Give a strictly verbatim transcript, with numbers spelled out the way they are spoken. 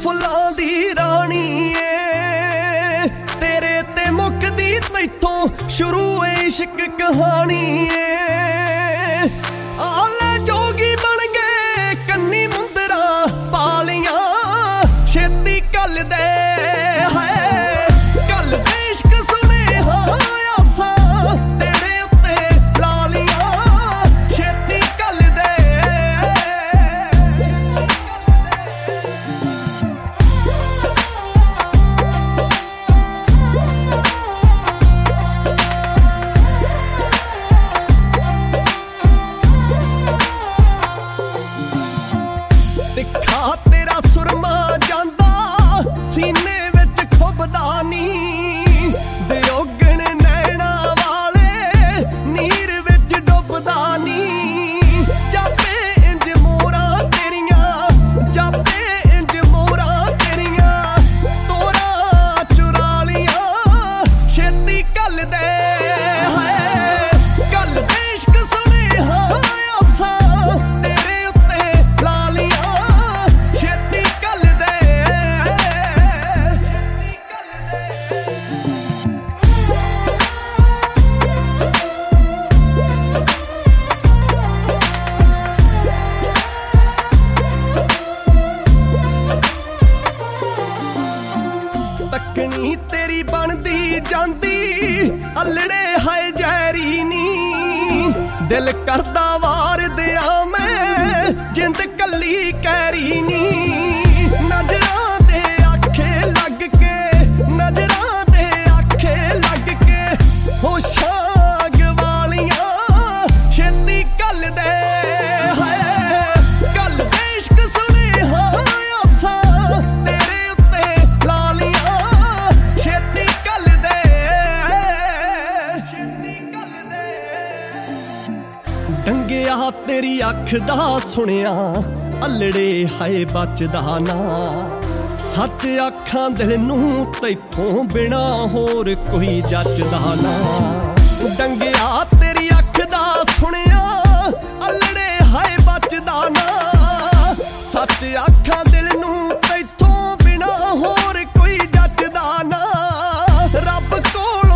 फुल्लां दी रानी ए तेरे ते मुकदी तैथों शुरू ए इश्क कहानी ए आले जोगी बन गए कन्नी मुंदरा पालियां छेती कल दे तिखा तेरा सुरमा जांदा सीने विच खुबदा नी दियोगण नैना वाले नीर विच डुबदा नी जापे इंज मोरा तेरियां जापे इंज मोरा तेरियां तोरा चुरा लियां छेती कल दे तकनी तेरी बनदी जांदी अलड़े हाय जैरी नी दिल करदा वार दिया मैं जिंद कली कैरी नी नजरां दे आखे लग के नजरां दे आखे लग के होशां गवालियां छेती कल दे डंगिया तेरी अख दा सुनिया अलड़े हाय बचदा ना सच आखां दिल नूं तैथों बिना होर कोई जचदा ना डंगिया तेरी अख दा सुनिया अलड़े हाय बचदा ना सच आखां दिल नूं तैथों बिना होर कोई जचदा ना रब कोल